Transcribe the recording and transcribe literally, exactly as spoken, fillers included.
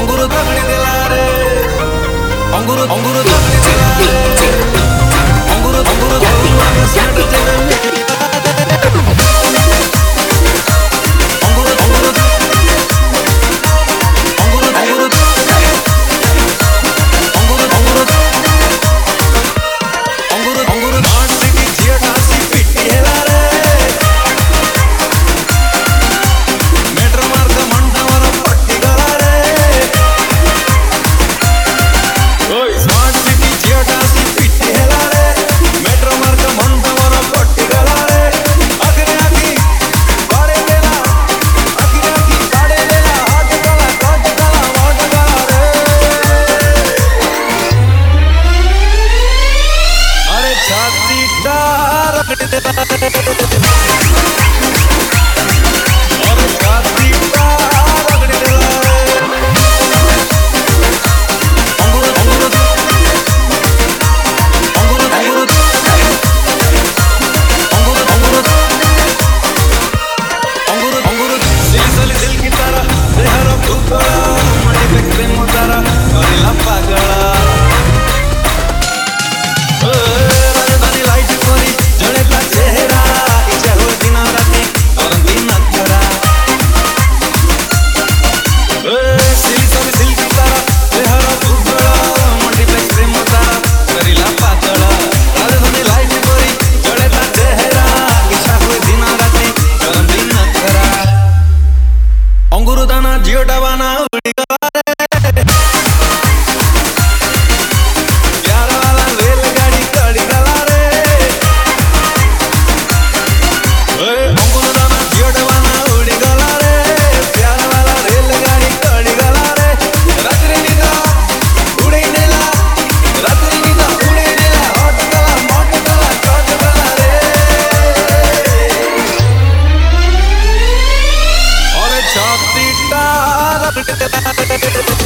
अंगूर दगड़ी दिला रे अंगूर अंगूर दगड़ी दिला रे अंगूर अंगूर दगड़ी माने सेट तेरे अंगूर अंगूर अंगूर अंगूर अंगूर अंगूर अंगूर डांस की जिया डांसी पिट्टी हेला रे मेट्रो मार्ग मंडवर पट्टी गला रे ओय स्मार्ट सिटी जिया डांसी पिट्टी हेला रे मेट्रो मार्ग मंडवर पट्टी गला रे अगरे आगी बाड़े देला अगरे आगी बाड़े देला हाथ गला काट गला वाट गला रे अरे छाती डार रगड़ देला अरे छाती डार रगड़ देला अंगूर अंगूर अंगूर अंगूर अंगूर अंगूर अंगूर सिलसिल दिल की तरह देहर भूतड़ा मटी पे प्रेम तारा करेला पागला राजधानी लाइट कोरी जड़े का चेहरा इच्छा हो दिन राती और दिन नखरा सिलसिल दिल की तरह देहर भूतड़ा मटी पे प्रेम तारा करेला पागला राजधानी लाइट कोरी जड़े का चेहरा इच्छा हो दिन राती और दिन नखरा अंगूर दाना जियो डबाना उड़ी गला रे प्यार वाला रेलगाड़ी कड़ी गला रे ओए अंगूर दाना जियो डबाना उड़ी गला रे प्यार वाला रेलगाड़ी कड़ी गला रे रात्रि निदा उड़े नेला रात्रि निदा उड़े नेला हट गला मट गला चट गला रे अरे छाती डार रगड़ देला रे